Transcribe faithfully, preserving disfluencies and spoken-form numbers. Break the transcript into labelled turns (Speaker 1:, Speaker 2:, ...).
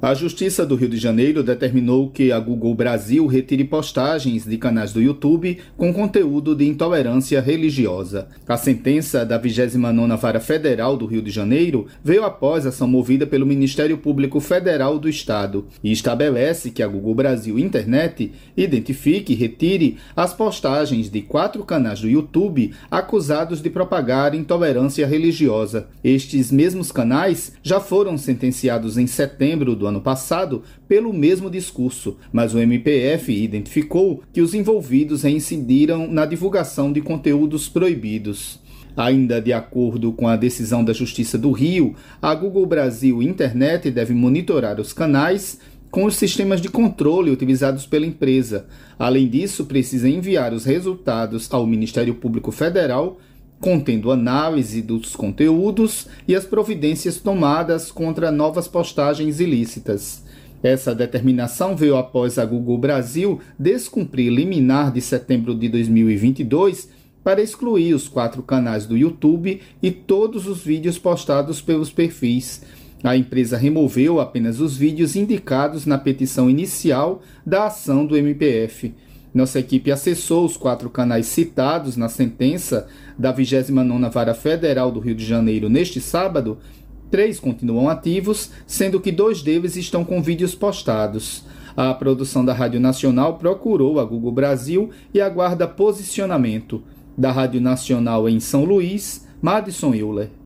Speaker 1: A Justiça do Rio de Janeiro determinou que a Google Brasil retire postagens de canais do YouTube com conteúdo de intolerância religiosa. A sentença da vigésima nona Vara Federal do Rio de Janeiro veio após ação movida pelo Ministério Público Federal do Estado e estabelece que a Google Brasil Internet identifique e retire as postagens de quatro canais do YouTube acusados de propagar intolerância religiosa. Estes mesmos canais já foram sentenciados em setembro do ano passado pelo mesmo discurso, mas o M P F identificou que os envolvidos reincidiram na divulgação de conteúdos proibidos. Ainda de acordo com a decisão da Justiça do Rio, a Google Brasil Internet deve monitorar os canais com os sistemas de controle utilizados pela empresa. Além disso, precisa enviar os resultados ao Ministério Público Federal, contendo análise dos conteúdos e as providências tomadas contra novas postagens ilícitas. Essa determinação veio após a Google Brasil descumprir liminar de setembro de dois mil e vinte e dois para excluir os quatro canais do YouTube e todos os vídeos postados pelos perfis. A empresa removeu apenas os vídeos indicados na petição inicial da ação do M P F. Nossa equipe acessou os quatro canais citados na sentença da vigésima nona Vara Federal do Rio de Janeiro neste sábado. Três continuam ativos, sendo que dois deles estão com vídeos postados. A produção da Rádio Nacional procurou a Google Brasil e aguarda posicionamento. Da Rádio Nacional em São Luís, Madison Euler.